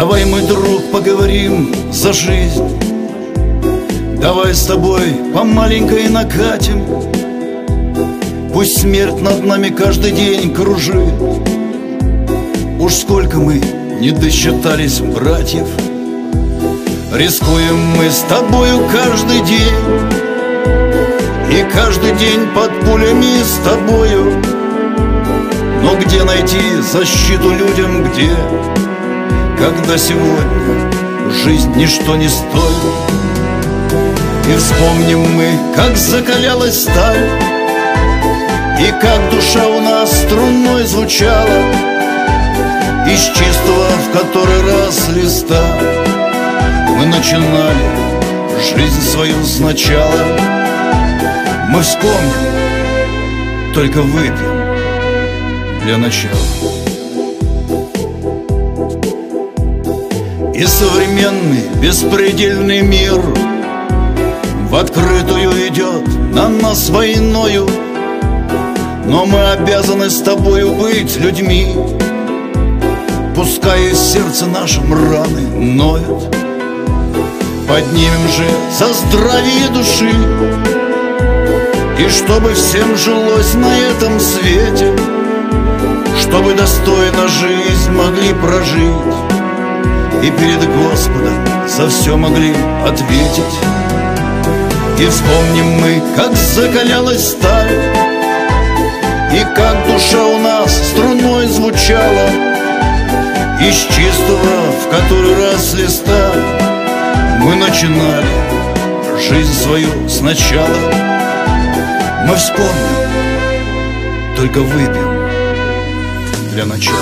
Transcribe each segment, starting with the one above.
Давай, мой друг, поговорим за жизнь. Давай с тобой по маленькой накатим. Пусть смерть над нами каждый день кружит. Уж сколько мы не досчитались братьев. Рискуем мы с тобою каждый день, и каждый день под пулями с тобою. Но где найти защиту людям, где, когда сегодня жизнь ничто не стоит? И вспомним мы, как закалялась сталь, и как душа у нас струной звучала, из чистого в который раз листа мы начинали жизнь свою сначала. Мы вспомним, только выпьем для начала. И современный беспредельный мир в открытую идет на нас войною. Но мы обязаны с тобою быть людьми, пускай из сердца нашим раны ноют. Поднимем же за здравие души, и чтобы всем жилось на этом свете, чтобы достойно жизнь могли прожить, и перед Господом за все могли ответить. И вспомним мы, как закалялась сталь, и как душа у нас струной звучала, из чистого в который раз листа мы начинали жизнь свою сначала. Мы вспомним, только выпьем для начала.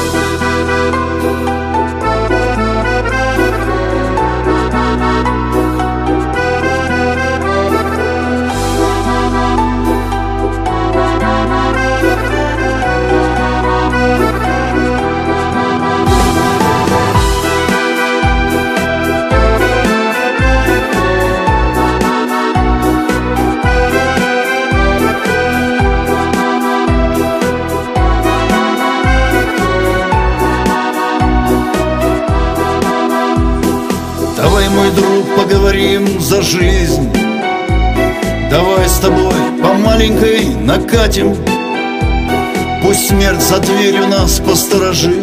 Давай, мой друг, поговорим за жизнь. Давай с тобой по маленькой накатим. Пусть смерть за дверью нас посторожит.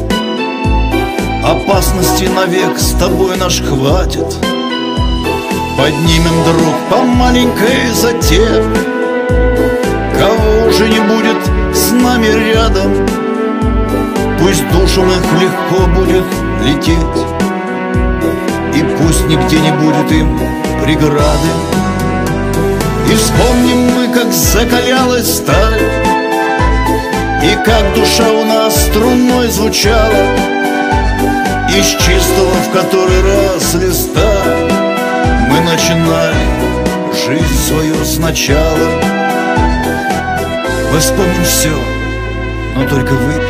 Опасности навек с тобой наш хватит. Поднимем, друг, по маленькой за тех, кого уже не будет с нами рядом. Пусть душам их легко будет лететь, и пусть нигде не будет им преграды. И вспомним мы, как закалялась сталь, и как душа у нас струной звучала, из чистого в который раз листа мы начинали жизнь свою сначала. Мы вспомним все, но только выпьем